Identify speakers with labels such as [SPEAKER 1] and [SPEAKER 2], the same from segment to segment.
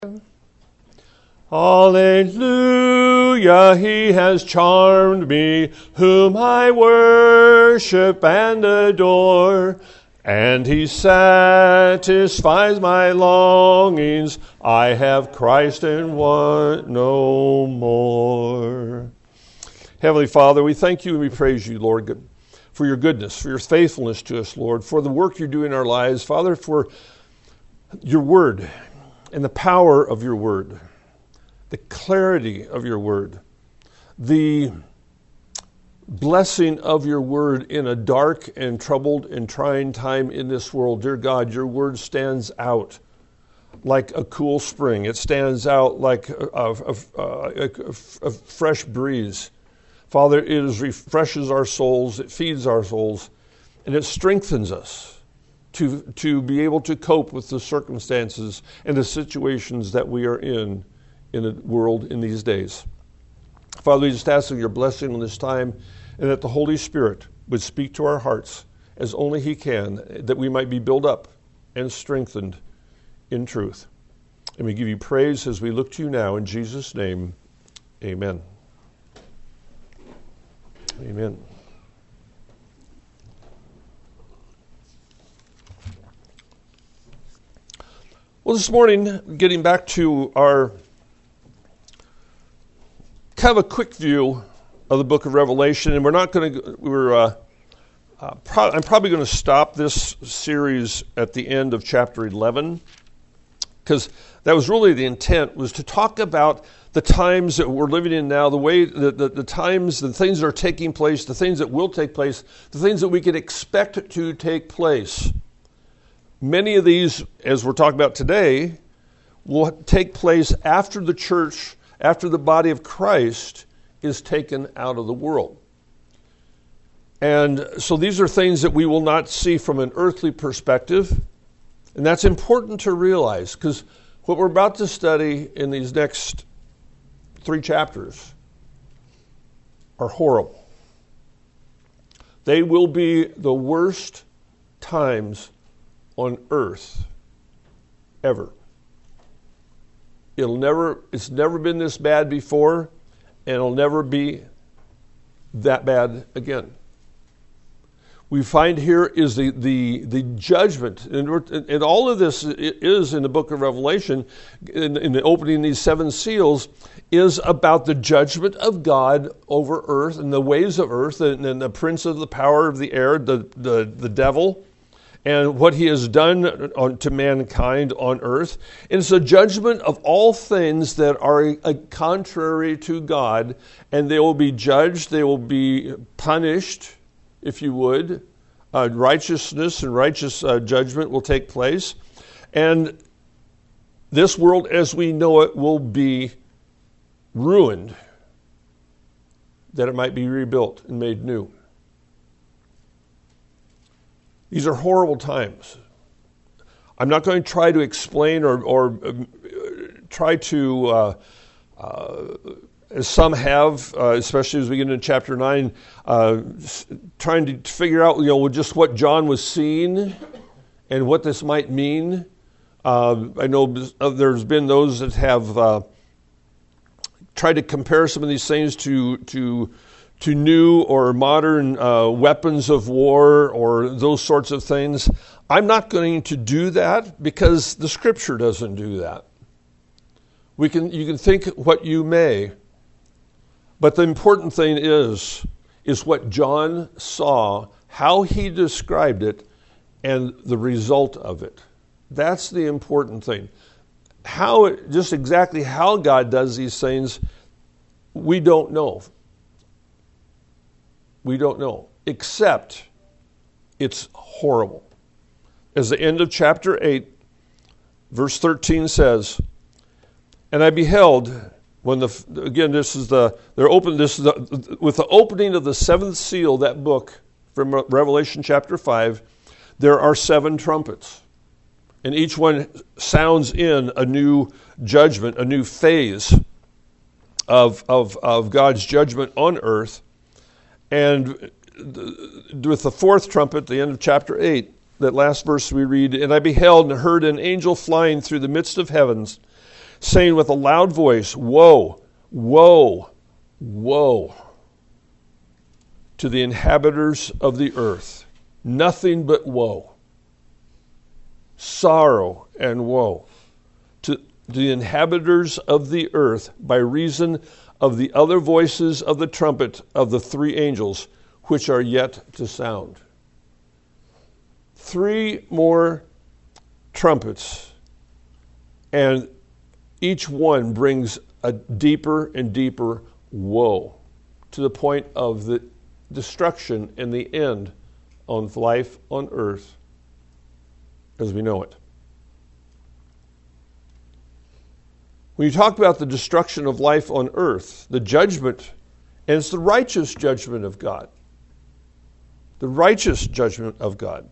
[SPEAKER 1] Hallelujah, he has charmed me, whom I worship and adore, and he satisfies my longings. I have Christ and want no more. Heavenly Father, we thank you and we praise you, Lord, for your goodness, for your faithfulness to us, Lord, for the work you do in our lives. Father, for your word and the power of your word, the clarity of your word, the blessing of your word in a dark and troubled and trying time in this world. Dear God, your word stands out like a cool spring. It stands out like a fresh breeze. Father, it refreshes our souls, it feeds our souls, and it strengthens us to be able to cope with the circumstances and the situations that we are in the world in these days. Father, we just ask for your blessing on this time, and that the Holy Spirit would speak to our hearts as only he can, that we might be built up and strengthened in truth. And we give you praise as we look to you now. In Jesus' name, amen. Amen. Well, this morning, getting back to our kind of a quick view of the book of Revelation, and I'm probably going to stop this series at the end of chapter 11, because that was really the intent, was to talk about the times that we're living in now, the way the times, the things that are taking place, the things that will take place, the things that we can expect to take place. Many of these, as we're talking about today, will take place after the church, after the body of Christ is taken out of the world. And so these are things that we will not see from an earthly perspective. And that's important to realize, because what we're about to study in these next 3 chapters are horrible. They will be the worst times on earth ever. It's never been this bad before, and it'll never be that bad again. We find here is the judgment, and all of this is in the book of Revelation, in the opening these 7 seals, is about the judgment of God over earth and the ways of earth, and the prince of the power of the air, the devil, and what he has done to mankind on earth. And it's a judgment of all things that are contrary to God, and they will be judged, they will be punished, if you would. Righteousness and righteous judgment will take place. And this world as we know it will be ruined, that it might be rebuilt and made new. These are horrible times. I'm not going to try to explain or try to, as some have, especially as we get into chapter 9, trying to figure out, just what John was seeing and what this might mean. I know there's been those that have tried to compare some of these things to new or modern weapons of war or those sorts of things. I'm not going to do that because the Scripture doesn't do that. You can think what you may, but the important thing is what John saw, how he described it, and the result of it. That's the important thing. Just exactly how God does these things, we don't know. We don't know, except it's horrible. As the end of chapter 8, verse 13 says, "And I beheld," with the opening of the 7th seal, that book from Revelation chapter 5, there are 7 trumpets. And each one sounds in a new judgment, a new phase of God's judgment on earth. And with the 4th trumpet, the end of chapter 8, that last verse we read, "And I beheld and heard an angel flying through the midst of heavens, saying with a loud voice, Woe, woe, woe to the inhabitants of the earth. Nothing but woe. Sorrow and woe to the inhabitants of the earth by reason of the other voices of the trumpet of the three angels which are yet to sound. 3 more trumpets, and each one brings a deeper and deeper woe to the point of the destruction and the end on life on earth as we know it. When you talk about the destruction of life on earth, the judgment, and it's the righteous judgment of God. The righteous judgment of God.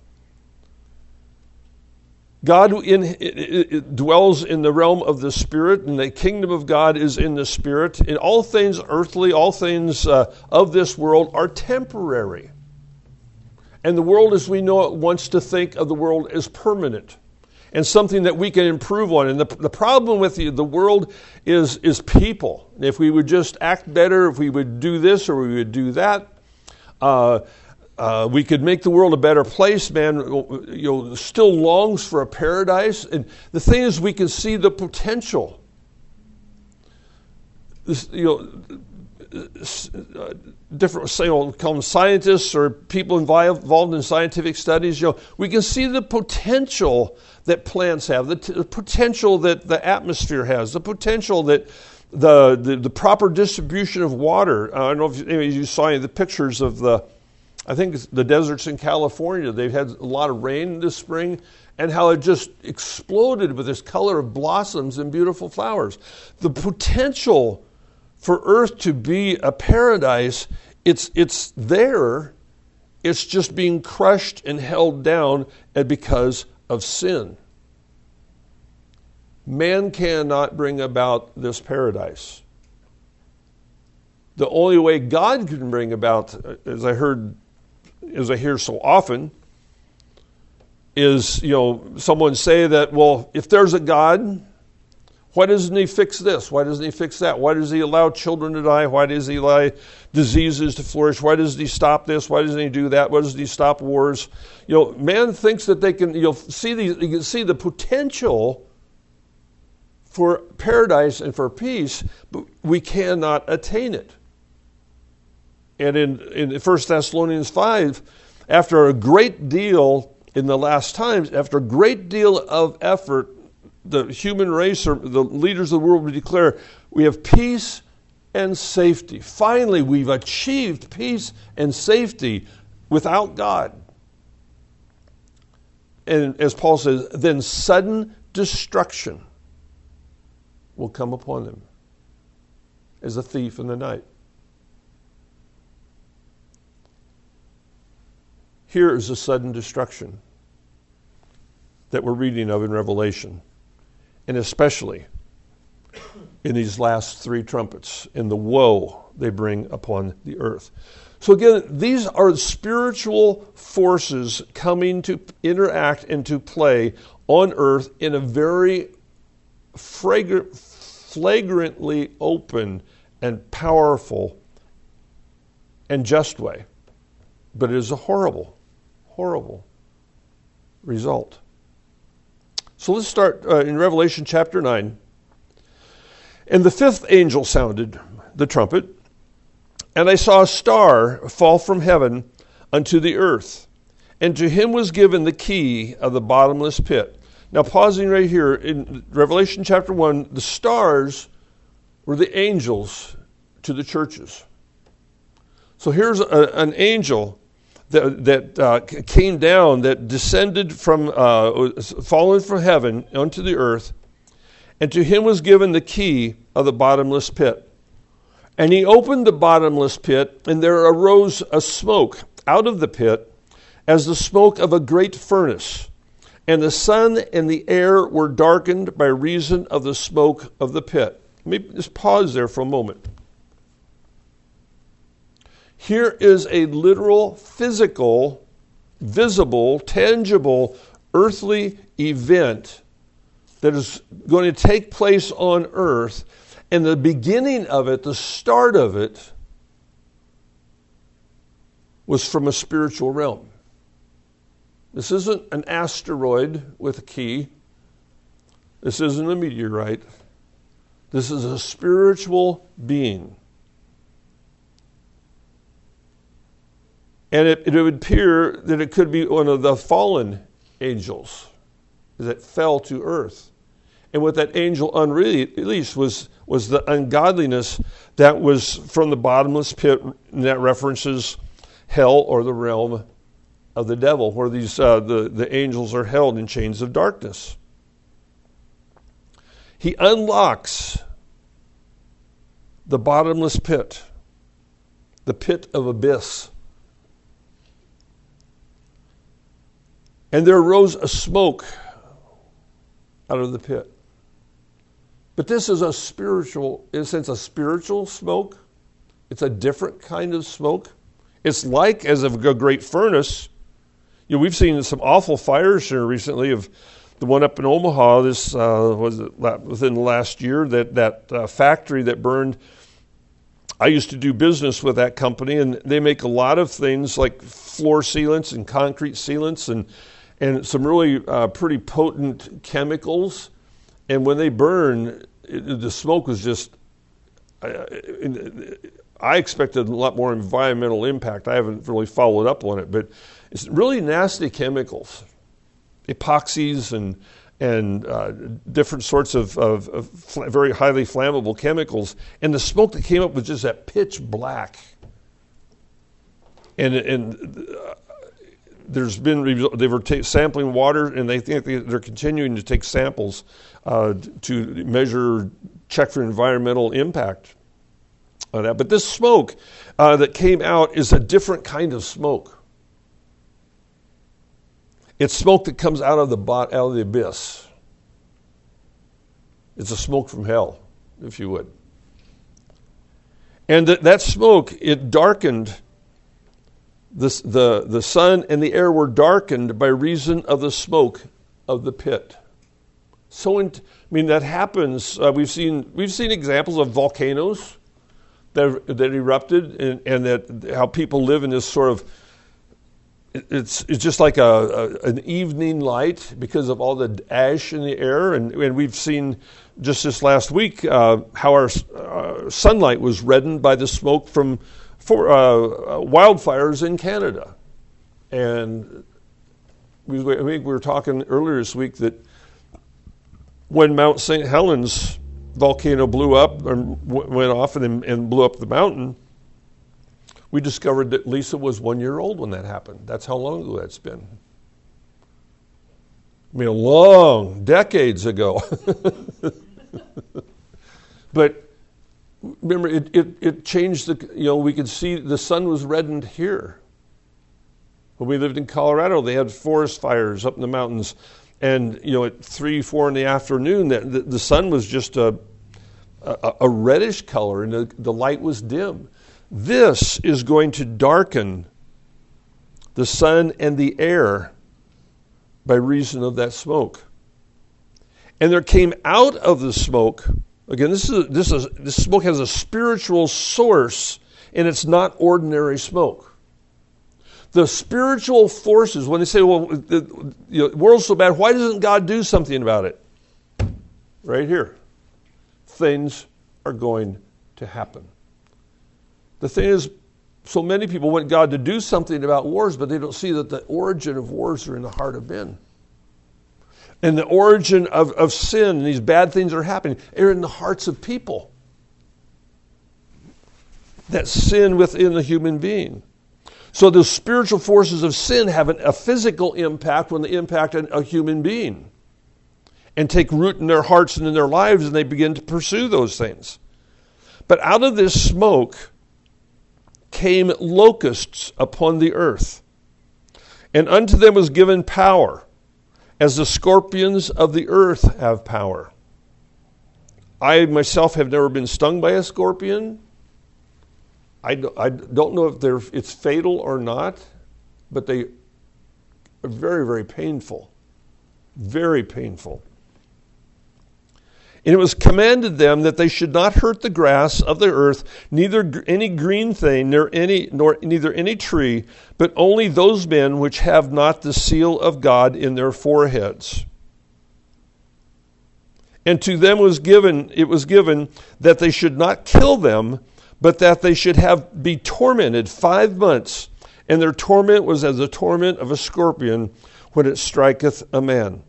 [SPEAKER 1] God dwells in the realm of the Spirit, and the kingdom of God is in the Spirit. And all things earthly, all things of this world are temporary. And the world as we know it wants to think of the world as permanent and something that we can improve on. And the problem with the world is people. If we would just act better, if we would do this or we would do that, we could make the world a better place. Man, still longs for a paradise. And the thing is, we can see the potential. Different, call them scientists or people involved in scientific studies. We can see the potential that plants have, the potential that the atmosphere has, the potential that the proper distribution of water. I don't know if you saw any of the pictures of I think it's the deserts in California. They've had a lot of rain this spring, and how it just exploded with this color of blossoms and beautiful flowers. The potential for Earth to be a paradise, it's there. It's just being crushed and held down because of sin. Man cannot bring about this paradise. The only way God can bring about, as I hear so often, is someone say that, well, if there's a God, why doesn't he fix this? Why doesn't he fix that? Why does he allow children to die? Why does he allow diseases to flourish? Why doesn't he stop this? Why doesn't he do that? Why doesn't he stop wars? Man thinks that they can. You can see the potential for paradise and for peace, but we cannot attain it. And in 1 Thessalonians 5, after a great deal in the last times, after a great deal of effort, the human race or the leaders of the world will declare, we have peace and safety. Finally, we've achieved peace and safety without God. And as Paul says, then sudden destruction will come upon them as a thief in the night. Here is a sudden destruction that we're reading of in Revelation, and especially in these last 3 trumpets, in the woe they bring upon the earth. So again, these are spiritual forces coming to interact and to play on earth in a very flagrantly open and powerful and just way. But it is a horrible result. So let's start in Revelation chapter 9. And the 5th angel sounded the trumpet, and I saw a star fall from heaven unto the earth, and to him was given the key of the bottomless pit. Now pausing right here, in Revelation chapter 1, the stars were the angels to the churches. So here's an angel that came down, that descended from, fallen from heaven unto the earth, and to him was given the key of the bottomless pit. And he opened the bottomless pit, and there arose a smoke out of the pit, as the smoke of a great furnace. And the sun and the air were darkened by reason of the smoke of the pit. Let me just pause there for a moment. Here is a literal, physical, visible, tangible, earthly event that is going to take place on earth. And the beginning of it, the start of it, was from a spiritual realm. This isn't an asteroid with a key. This isn't a meteorite. This is a spiritual being. And it would appear that it could be one of the fallen angels that fell to earth. And what that angel unleashed was the ungodliness that was from the bottomless pit, and that references hell or the realm of the devil, where these the angels are held in chains of darkness. He unlocks the bottomless pit, the pit of abyss. And there arose a smoke out of the pit. But this is a spiritual, in a sense, a spiritual smoke. It's a different kind of smoke. It's like as of a great furnace. You know, we've seen some awful fires here recently. Of the one up in Omaha, this was within the last year, that factory that burned. I used to do business with that company, and they make a lot of things like floor sealants and concrete sealants and some really pretty potent chemicals. And when they burn, the smoke was just, I expected a lot more environmental impact. I haven't really followed up on it, but it's really nasty chemicals, epoxies and different sorts of very highly flammable chemicals. And the smoke that came up was just that pitch black. And there's been, they were sampling water, and they think they're continuing to take samples to measure, check for environmental impact on that. But this smoke that came out is a different kind of smoke. It's smoke that comes out of the abyss. It's a smoke from hell, if you would. And that smoke, it darkened. The sun and the air were darkened by reason of the smoke of the pit. That happens. We've seen examples of volcanoes that erupted, and that how people live in this sort of. It's just like an evening light because of all the ash in the air, and we've seen just this last week how our sunlight was reddened by the smoke from wildfires in Canada. And I think we were talking earlier this week that when Mount St. Helens volcano blew up and went off and blew up the mountain, we discovered that Lisa was 1 year old when that happened. That's how long ago that's been. Long decades ago. But remember, it changed we could see the sun was reddened here. When we lived in Colorado, they had forest fires up in the mountains. And, at 3, 4 in the afternoon, the sun was just a reddish color, and the light was dim. This is going to darken the sun and the air by reason of that smoke. And there came out of the smoke, again, this smoke has a spiritual source, and it's not ordinary smoke. The spiritual forces, when they say, the world's so bad, why doesn't God do something about it? Right here. Things are going to happen. The thing is, so many people want God to do something about wars, but they don't see that the origin of wars are in the heart of men. And the origin of sin and these bad things that are happening are in the hearts of people. That sin within the human being. So the spiritual forces of sin have a physical impact when they impact a human being and take root in their hearts and in their lives, and they begin to pursue those things. But out of this smoke came locusts upon the earth, and unto them was given power, as the scorpions of the earth have power. I myself have never been stung by a scorpion. I don't know if it's fatal or not, but they are very, very painful. Very painful. And it was commanded them that they should not hurt the grass of the earth, neither any green thing, nor neither any tree, but only those men which have not the seal of God in their foreheads. And to them it was given that they should not kill them, but that they should be tormented 5 months. And their torment was as the torment of a scorpion when it striketh a man.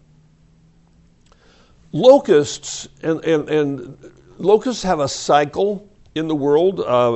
[SPEAKER 1] Locusts and locusts have a cycle in the world.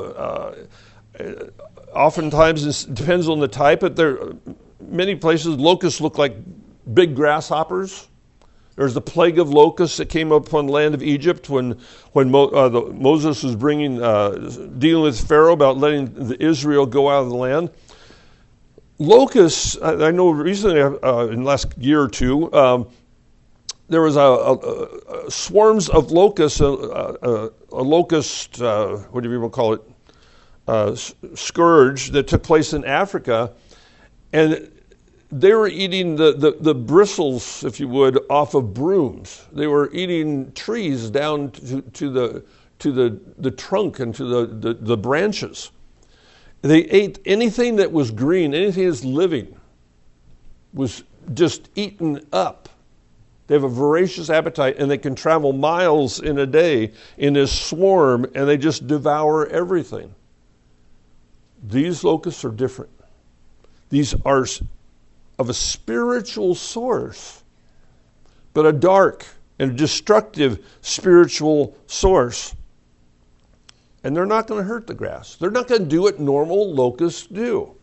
[SPEAKER 1] Oftentimes, it depends on the type, but many places locusts look like big grasshoppers. There's the plague of locusts that came upon the land of Egypt when Moses was dealing with Pharaoh about letting Israel go out of the land. Locusts, I know recently, in the last year or two, there was swarms of locusts, a locust, what do you even call it, scourge that took place in Africa, and they were eating the bristles, if you would, off of brooms. They were eating trees down to the trunk and to the branches. They ate anything that was green, anything that's living was just eaten up. They have a voracious appetite, and they can travel miles in a day in this swarm, and they just devour everything. These locusts are different. These are of a spiritual source, but a dark and destructive spiritual source. And they're not going to hurt the grass. They're not going to do what normal locusts do.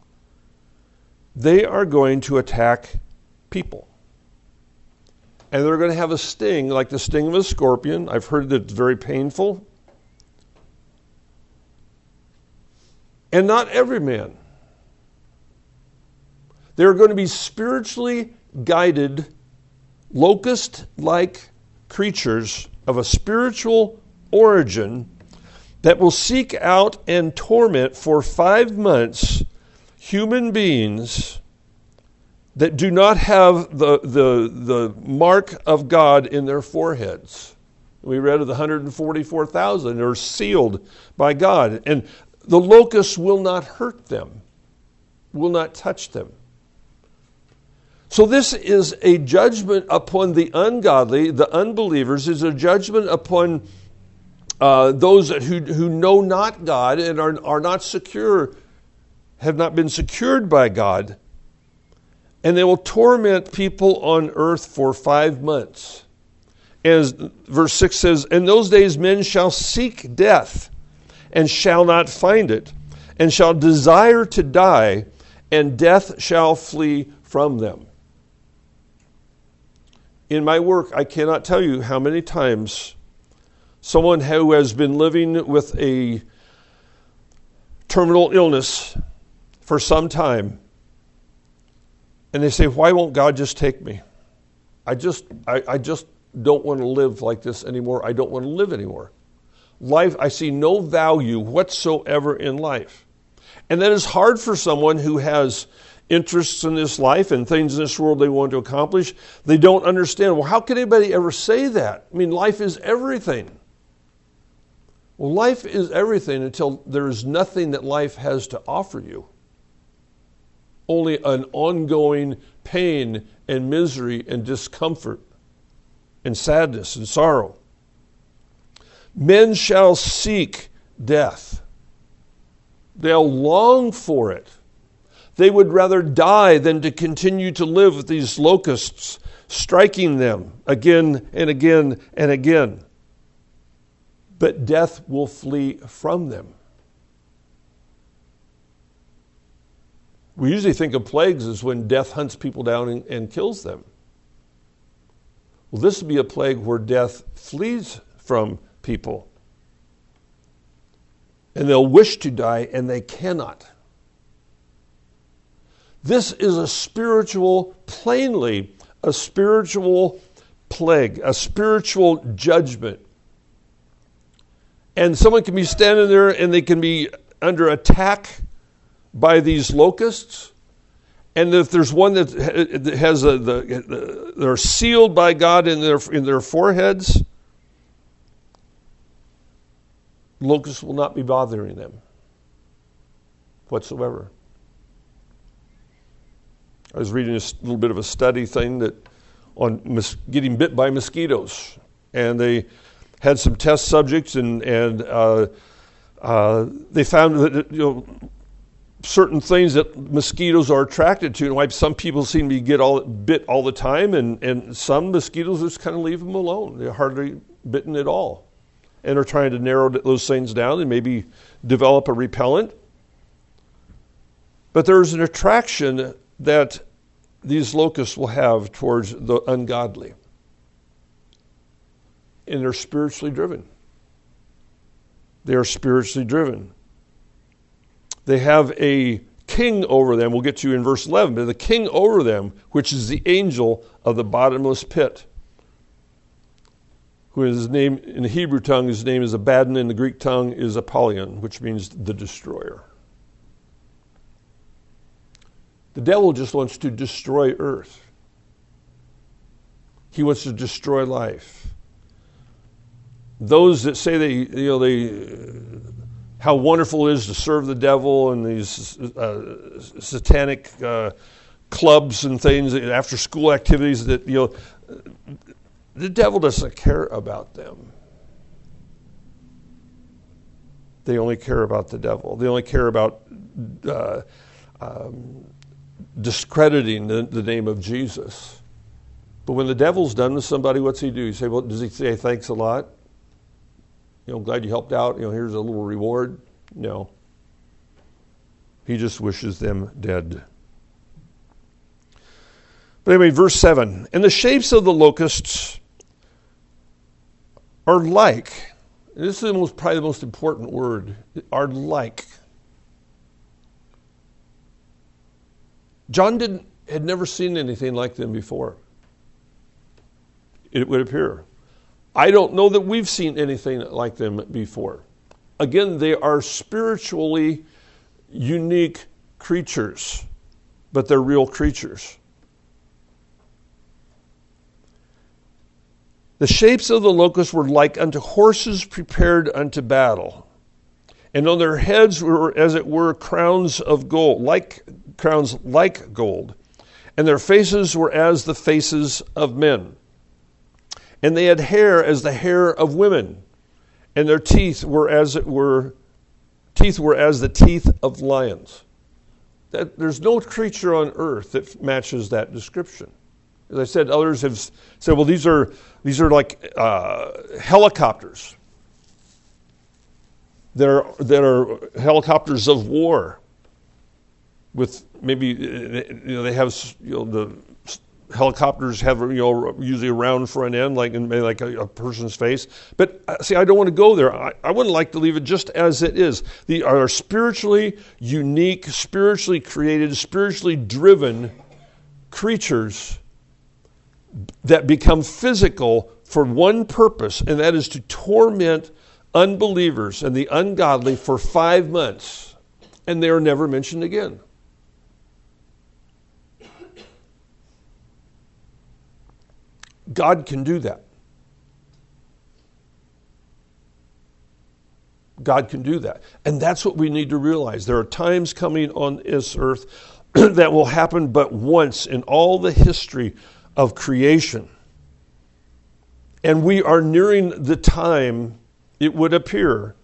[SPEAKER 1] They are going to attack people. And they're going to have a sting, like the sting of a scorpion. I've heard that it's very painful. And not every man. They're going to be spiritually guided, locust-like creatures of a spiritual origin that will seek out and torment for 5 months human beings that do not have the mark of God in their foreheads. We read of the 144,000 are sealed by God. And the locusts will not hurt them, will not touch them. So this is a judgment upon the ungodly, the unbelievers. Is a judgment upon those who know not God and are not secure, have not been secured by God. And they will torment people on earth for 5 months. As verse 6 says, in those days men shall seek death and shall not find it, and shall desire to die, and death shall flee from them. In my work, I cannot tell you how many times someone who has been living with a terminal illness for some time, and they say, why won't God just take me? I just don't want to live like this anymore. I don't want to live anymore. Life, I see no value whatsoever in life. And that is hard for someone who has interests in this life and things in this world they want to accomplish. They don't understand, well, how can anybody ever say that? I mean, life is everything. Well, life is everything until there is nothing that life has to offer you. Only an ongoing pain and misery and discomfort and sadness and sorrow. Men shall seek death. They'll long for it. They would rather die than to continue to live with these locusts striking them again and again and again. But death will flee from them. We usually think of plagues as when death hunts people down and kills them. Well, this would be a plague where death flees from people. And they'll wish to die, and they cannot. This is plainly a spiritual plague, a spiritual judgment. And someone can be standing there, and they can be under attack by these locusts, and if there's one that has they're sealed by God in their foreheads, locusts will not be bothering them whatsoever. I was reading a little bit of a study thing that on getting bit by mosquitoes, and they had some test subjects, and they found that certain things that mosquitoes are attracted to, and why some people seem to get bit all the time, and some mosquitoes just kind of leave them alone. They're hardly bitten at all, and are trying to narrow those things down and maybe develop a repellent. But there's an attraction that these locusts will have towards the ungodly. And they're spiritually driven. They are spiritually driven. They have a king over them. We'll get to in verse 11. But the king over them, which is the angel of the bottomless pit, who his name in the Hebrew tongue, his name is Abaddon, in the Greek tongue is Apollyon, which means the destroyer. The devil just wants to destroy earth. He wants to destroy life. Those that say how wonderful it is to serve the devil and these satanic clubs and things, after school activities, that the devil doesn't care about them. They only care about the devil. They only care about discrediting the name of Jesus. But when the devil's done with somebody, what's he do? Does he say thanks a lot? Glad you helped out. Here's a little reward. No. He just wishes them dead. But anyway, verse 7. And the shapes of the locusts are like. This is probably the most important word. Are like. John had never seen anything like them before, it would appear. I don't know that we've seen anything like them before. Again, they are spiritually unique creatures, but they're real creatures. The shapes of the locusts were like unto horses prepared unto battle, and on their heads were, as it were, crowns of gold, crowns like gold, and their faces were as the faces of men. And they had hair as the hair of women, and their teeth were as the teeth of lions. There's no creature on earth that matches that description. As I said, others have said, well, these are like helicopters. That are helicopters of war. With maybe they have the helicopters have usually a round front end, like a person's face. But see, I don't want to go there. I would like to leave it just as it is. They are spiritually unique, spiritually created, spiritually driven creatures that become physical for one purpose, and that is to torment unbelievers and the ungodly for 5 months, and they are never mentioned again. God can do that. God can do that. And that's what we need to realize. There are times coming on this earth that will happen but once in all the history of creation. And we are nearing the time, it would appear,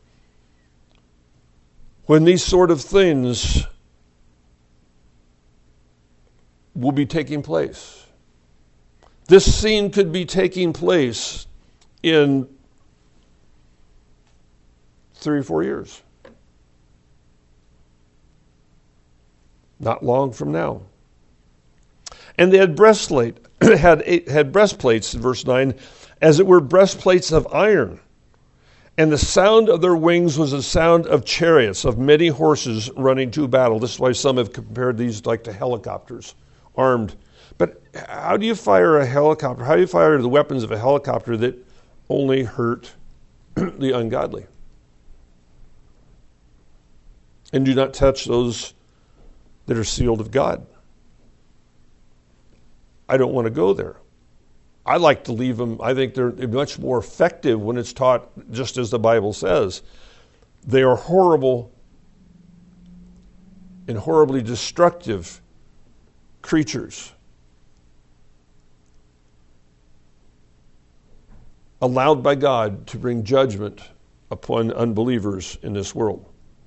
[SPEAKER 1] when these sort of things will be taking place. This scene could be taking place in 3 or 4 years. Not long from now. And they had had breastplates, verse 9, as it were breastplates of iron. And the sound of their wings was the sound of chariots, of many horses running to battle. This is why some have compared these like to helicopters, armed. But how do you fire a helicopter? How do you fire the weapons of a helicopter that only hurt the ungodly? And do not touch those that are sealed of God. I don't want to go there. I like to leave them. I think they're much more effective when it's taught just as the Bible says. They are horrible and horribly destructive creatures, allowed by God to bring judgment upon unbelievers in this world.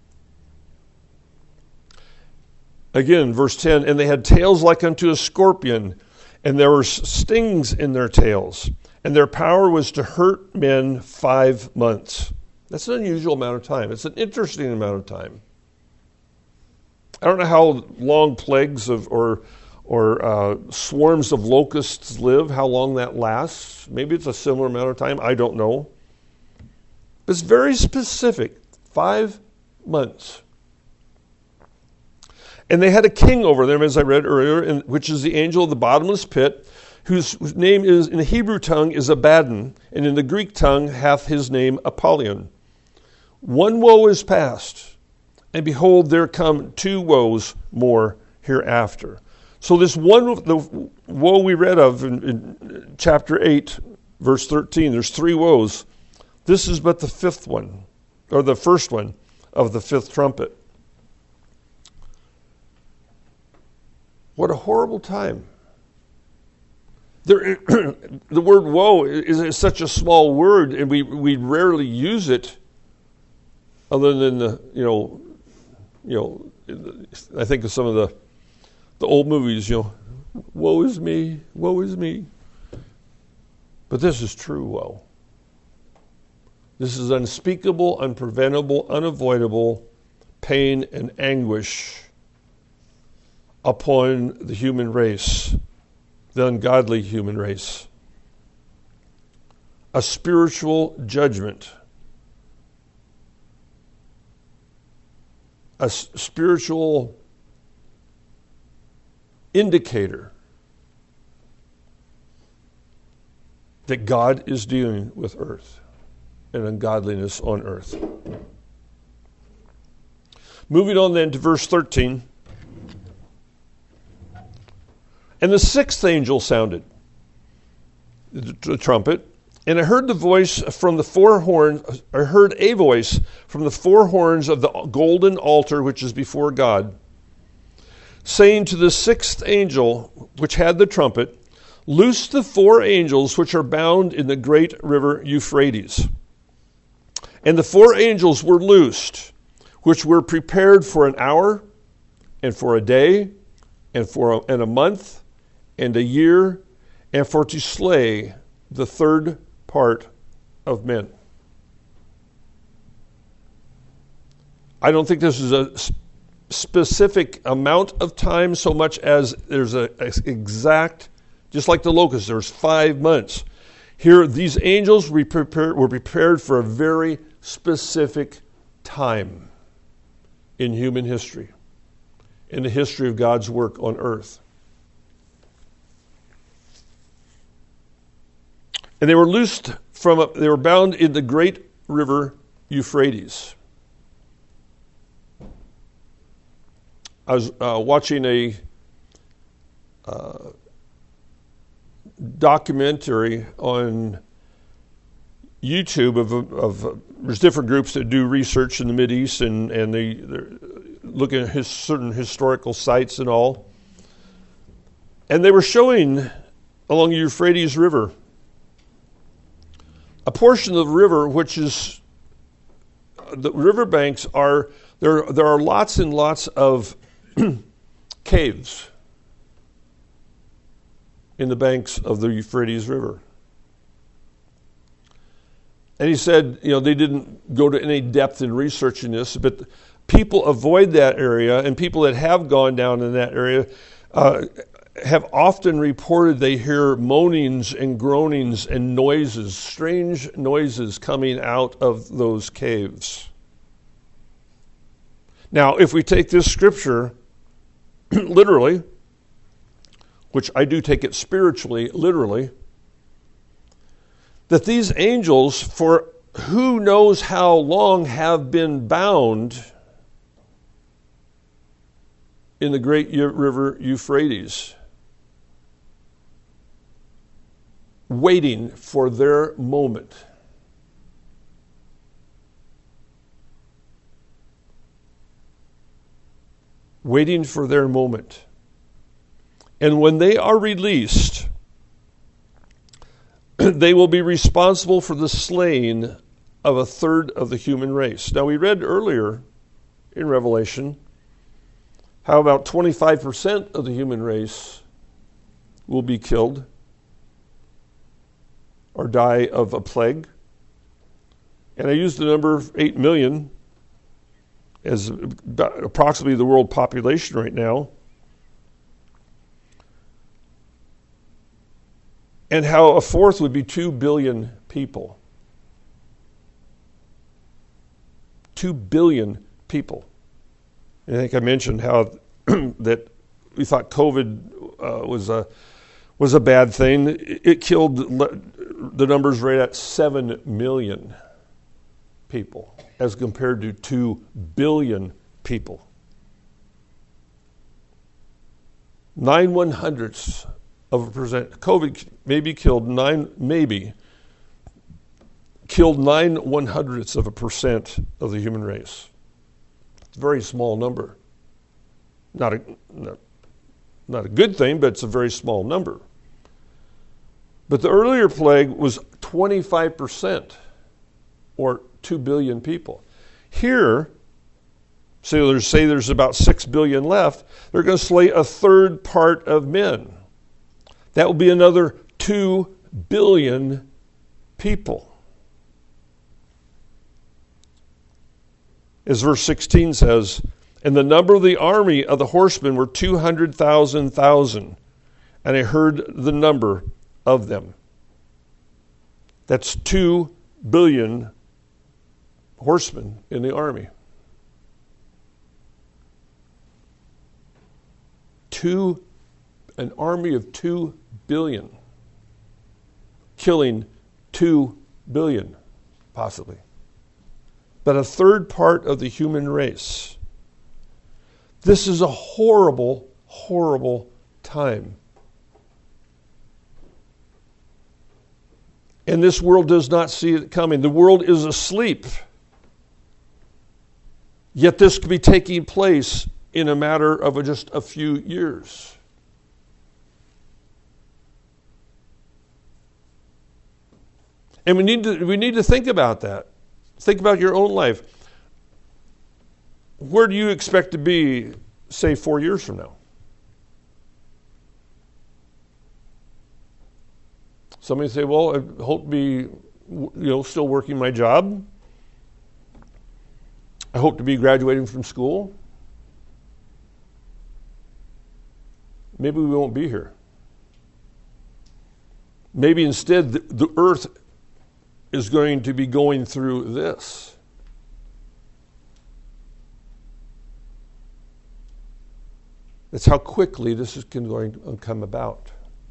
[SPEAKER 1] Again, verse 10, and they had tails like unto a scorpion, and there were stings in their tails, and their power was to hurt men 5 months. That's an unusual amount of time. It's an interesting amount of time. I don't know how long plagues or swarms of locusts live, how long that lasts. Maybe it's a similar amount of time. I don't know. But it's very specific. 5 months. And they had a king over them, as I read earlier, which is the angel of the bottomless pit, whose name is in the Hebrew tongue is Abaddon, and in the Greek tongue hath his name Apollyon. One woe is past, and behold, there come 2 woes more hereafter. So this one, the woe we read of in chapter 8, verse 13, there's 3 woes. This is but the 5th one, or the first one of the 5th trumpet. What a horrible time. The word woe is such a small word, and we rarely use it other than I think of some of the old movies, woe is me, woe is me. But this is true woe. This is unspeakable, unpreventable, unavoidable pain and anguish upon the human race, the ungodly human race. A spiritual judgment. A spiritual indicator that God is dealing with earth and ungodliness on earth. Moving on then to verse 13. And the 6th angel sounded the trumpet, and I heard a voice from the 4 horns of the golden altar which is before God, saying to the 6th angel which had the trumpet, loose the 4 angels which are bound in the great river Euphrates. And the 4 angels were loosed, which were prepared for an hour, and for a day, and a month, and a year, and for to slay the 3rd part of men. I don't think this is a specific amount of time so much as there's an exact, just like the locusts, there's 5 months. Here, these angels were prepared for a very specific time in human history, in the history of God's work on earth. And they were loosed they were bound in the great river Euphrates. I was watching a documentary on YouTube of there's different groups that do research in the Mideast, and they're looking at certain historical sites and all. And they were showing along the Euphrates River a portion of the river which is, the riverbanks are, there are lots and lots of caves in the banks of the Euphrates River. And he said, they didn't go to any depth in researching this, but people avoid that area, and people that have gone down in that area have often reported they hear moanings and groanings and noises, strange noises coming out of those caves. Now, if we take this scripture literally, which I do take it spiritually, literally, that these angels, for who knows how long, have been bound in the great river Euphrates, waiting for their moment. waiting for their moment. And when they are released, they will be responsible for the slaying of a third of the human race. Now, we read earlier in Revelation how about 25% of the human race will be killed or die of a plague. And I used the number of 8 million as approximately the world population right now. And how a fourth would be 2 billion people. 2 billion people. And I think I mentioned how that we thought COVID was a bad thing. It killed the numbers right at 7 million people as compared to 2 billion people. 0.09% of a percent. COVID killed 0.09% of the human race. It's a very small number. Not a good thing, but it's a very small number. But the earlier plague was 25%, or 2 billion people. Here, say there's about 6 billion left, they're going to slay a third part of men. That will be another 2 billion people. As verse 16 says, and the number of the army of the horsemen were 200,000, and I heard the number of them. That's 2 billion horsemen in the army. An army of 2 billion, killing 2 billion, possibly. But a third part of the human race. This is a horrible, horrible time. And this world does not see it coming. The world is asleep. Yet this could be taking place in a matter of just a few years. And we need to think about that. Think about your own life. Where do you expect to be, say, 4 years from now? Somebody say, well, I hope to be, still working my job. I hope to be graduating from school. Maybe we won't be here. Maybe instead the earth is going to be going through this. That's how quickly this is going to come about.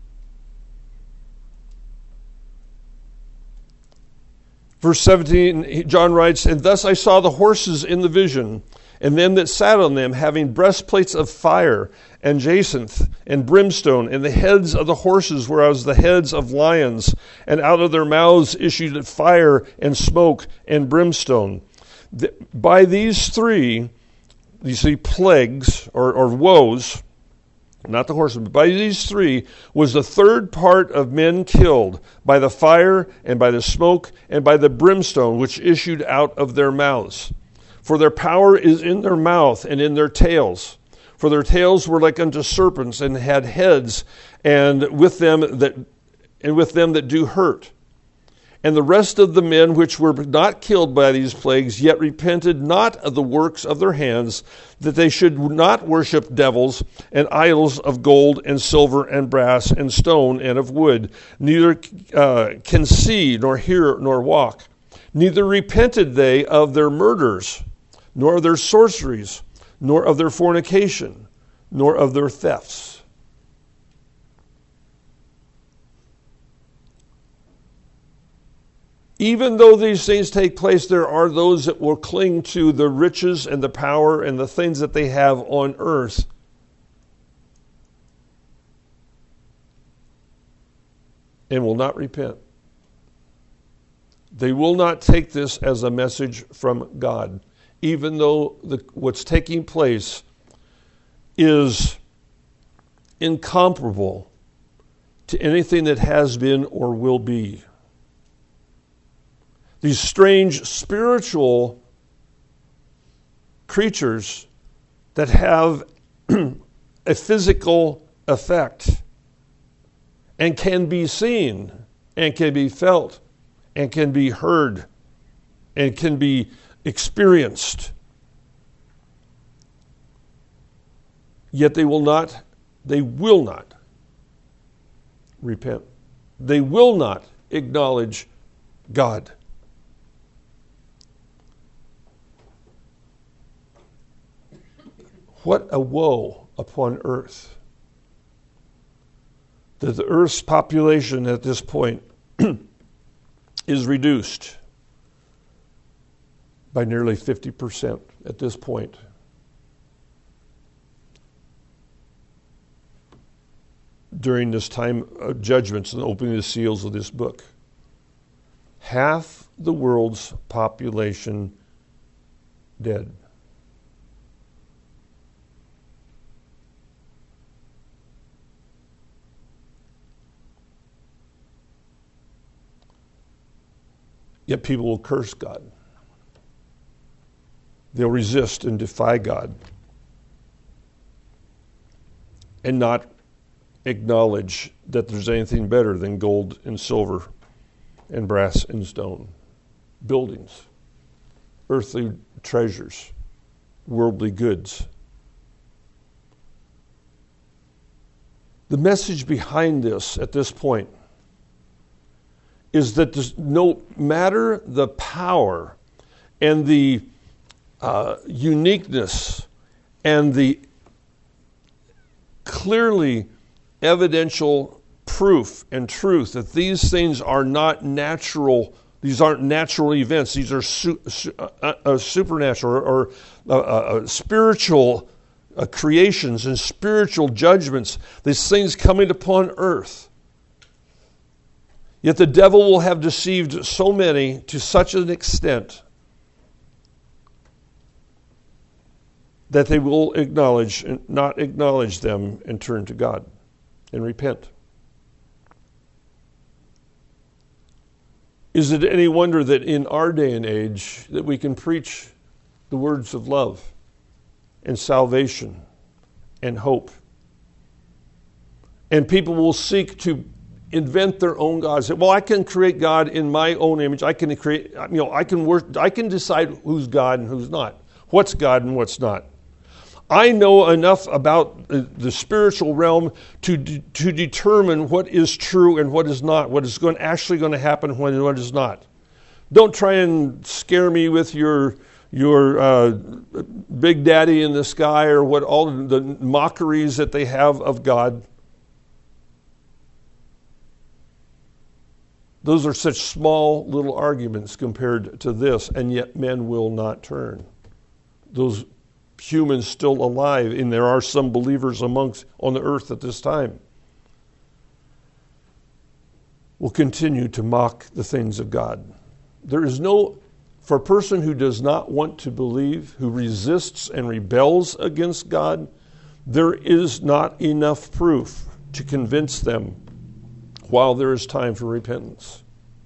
[SPEAKER 1] Verse 17, John writes, and thus I saw the horses in the vision, and them that sat on them, having breastplates of fire, and jacinth, and brimstone, and the heads of the horses were as the heads of lions, and out of their mouths issued fire, and smoke, and brimstone. By these three, you see plagues, or woes, not the horsemen, but by these three was the third part of men killed, by the fire, and by the smoke, and by the brimstone, which issued out of their mouths. For their power is in their mouth and in their tails. For their tails were like unto serpents, and had heads, and with them that do hurt. And the rest of the men which were not killed by these plagues, yet repented not of the works of their hands, that they should not worship devils and idols of gold and silver and brass and stone and of wood, neither can see nor hear nor walk. Neither repented they of their murders, nor of their sorceries, nor of their fornication, nor of their thefts. Even though these things take place, there are those that will cling to the riches and the power and the things that they have on earth. And will not repent. They will not take this as a message from God, even though what's taking place is incomparable to anything that has been or will be. These strange spiritual creatures that have a physical effect and can be seen and can be felt and can be heard and can be experienced. Yet they will not repent. They will not acknowledge God. What a woe upon earth that the earth's population at this point is reduced by nearly 50% at this point. During this time of judgments and opening the seals of this book. Half the world's population dead. Yet people will curse God. They'll resist and defy God and not acknowledge that there's anything better than gold and silver and brass and stone, buildings, earthly treasures, worldly goods. The message behind this at this point is that no matter the power and the uniqueness and the clearly evidential proof and truth that these things are not natural, these aren't natural events, these are supernatural or spiritual creations and spiritual judgments, these things coming upon earth. Yet the devil will have deceived so many to such an extent that they will acknowledge and not acknowledge them and turn to God and repent. Is it any wonder that in our day and age that we can preach the words of love and salvation and hope, and people will seek to invent their own gods? Well, I can create God in my own image. I can create, I can decide who's God and who's not. What's God and what's not. I know enough about the spiritual realm to determine what is true and what is not, what is actually going to happen and what is not. Don't try and scare me with your big daddy in the sky or what all the mockeries that they have of God. Those are such small little arguments compared to this, and yet men will not turn. Those humans still alive, and there are some believers on the earth at this time, will continue to mock the things of God. For a person who does not want to believe, who resists and rebels against God, there is not enough proof to convince them while there is time for repentance.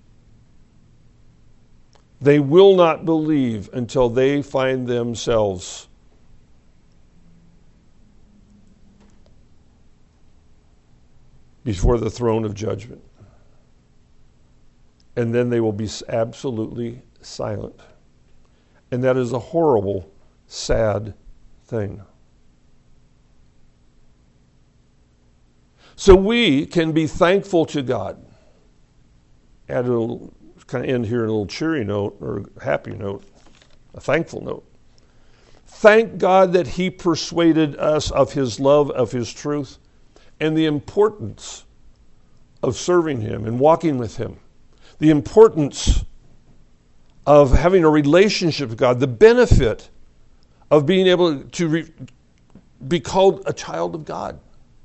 [SPEAKER 1] They will not believe until they find themselves before the throne of judgment. And then they will be absolutely silent. And that is a horrible, sad thing. So we can be thankful to God. Add a little, kind of end here in a little cheery note or happy note, a thankful note. Thank God that He persuaded us of His love, of His truth, and the importance of serving Him and walking with Him. The importance of having a relationship with God, the benefit of being able to be called a child of God.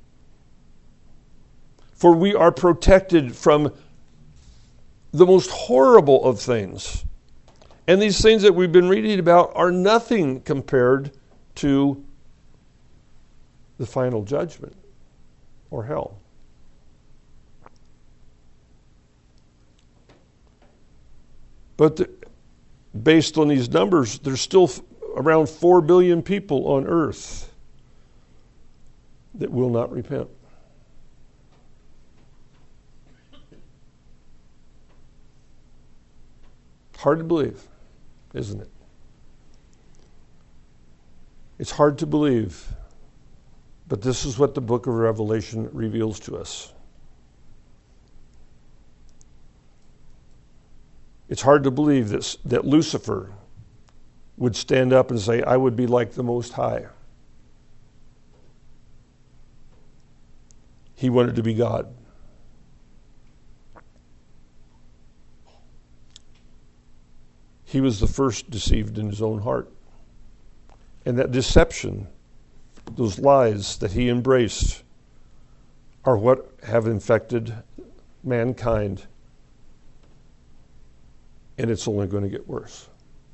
[SPEAKER 1] For we are protected from the most horrible of things. And these things that we've been reading about are nothing compared to the final judgment or hell. But based on these numbers, there's still around 4 billion people on earth that will not repent. Hard to believe, isn't it? It's hard to believe, but this is what the book of Revelation reveals to us. It's hard to believe that Lucifer would stand up and say, I would be like the Most High. He wanted to be God. He was the first deceived in his own heart. And that deception, those lies that he embraced, are what have infected mankind. And it's only going to get worse.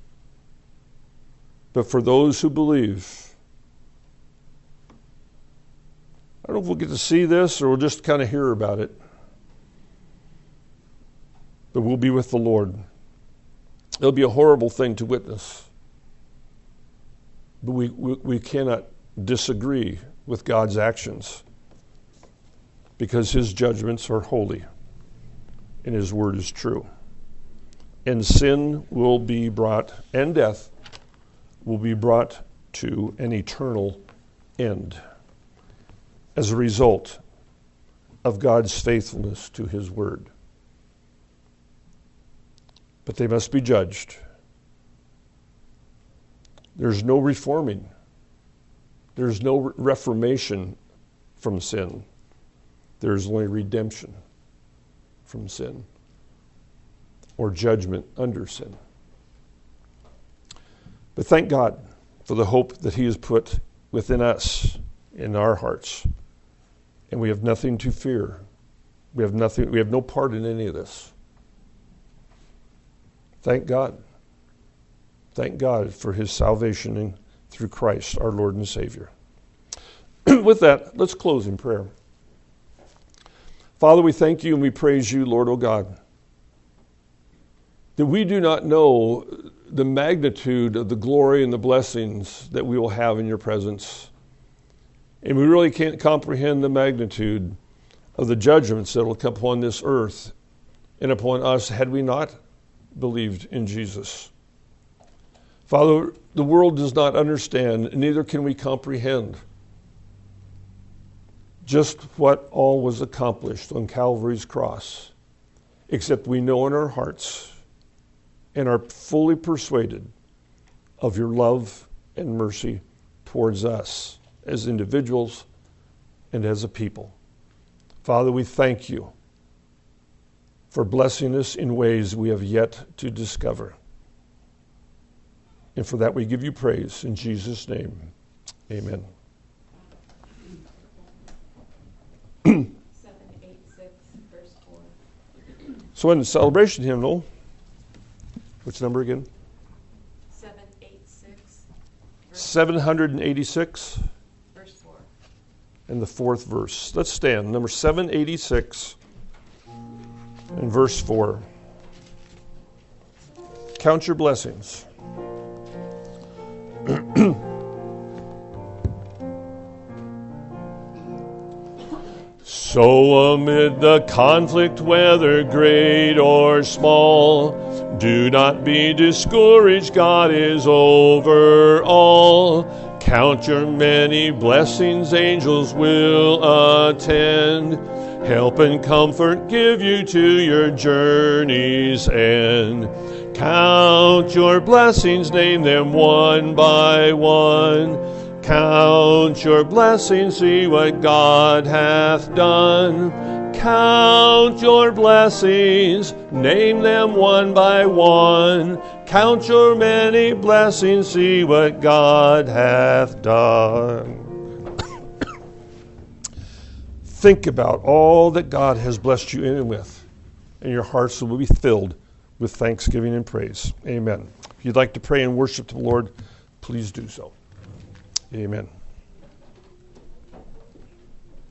[SPEAKER 1] But for those who believe, I don't know if we'll get to see this or we'll just kind of hear about it. But we'll be with the Lord. It'll be a horrible thing to witness. But we cannot disagree with God's actions because his judgments are holy and his word is true. And sin will be brought, and death will be brought to an eternal end as a result of God's faithfulness to his word. But they must be judged. There's no reforming. There's no reformation from sin. There's only redemption from sin or judgment under sin. But thank God for the hope that he has put within us, in our hearts. And we have nothing to fear. We have no part in any of this. Thank God. Thank God for his salvation through Christ, our Lord and Savior. With that, let's close in prayer. Father, we thank you and we praise you, Lord, O God, that we do not know the magnitude of the glory and the blessings that we will have in your presence. And we really can't comprehend the magnitude of the judgments that will come upon this earth and upon us had we not believed in Jesus. Father, the world does not understand, neither can we comprehend just what all was accomplished on Calvary's cross, except we know in our hearts and are fully persuaded of your love and mercy towards us as individuals and as a people. Father, we thank you for blessing us in ways we have yet to discover. And for that we give you praise in Jesus' name. Amen.
[SPEAKER 2] 786, verse 4.
[SPEAKER 1] So in the celebration hymnal, which number again?
[SPEAKER 2] 786.
[SPEAKER 1] 786.
[SPEAKER 2] Verse 4.
[SPEAKER 1] And the fourth verse. Let's stand. Number 786 and verse 4. Count your blessings. So amid the conflict, whether great or small, do not be discouraged, God is over all. Count your many blessings, angels will attend. Help and comfort give you to your journey's end. Count your blessings, name them one by one. Count your blessings, see what God hath done. Count your blessings, name them one by one. Count your many blessings, see what God hath done. Think about all that God has blessed you in and with, and your hearts will be filled with thanksgiving and praise. Amen. If you'd like to pray and worship the Lord, please do so. Amen.